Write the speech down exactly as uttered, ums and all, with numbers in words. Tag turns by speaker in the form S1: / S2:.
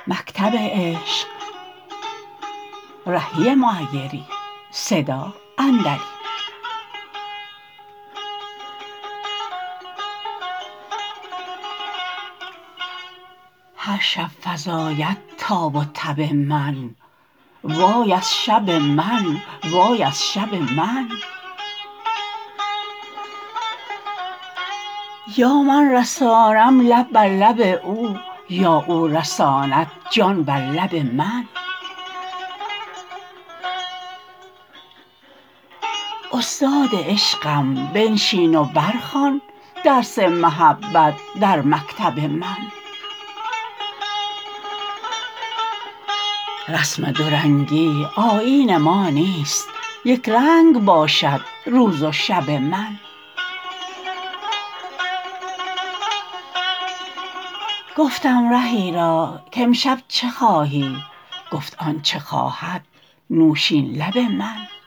S1: هر شب فزاید تاب و تب من وای از شب من وای از شب من یا من رسانم لب بر لب او یا او رساند جان بر لب من استاد عشقم بنشین و برخوان درس محبت در مکتب من رسم دورنگی آیین ما نیست یکرنگ باشد روز و شب من گفتم رهی را کامشب چه خواهی گفت آنچه خواهد نوشین لب من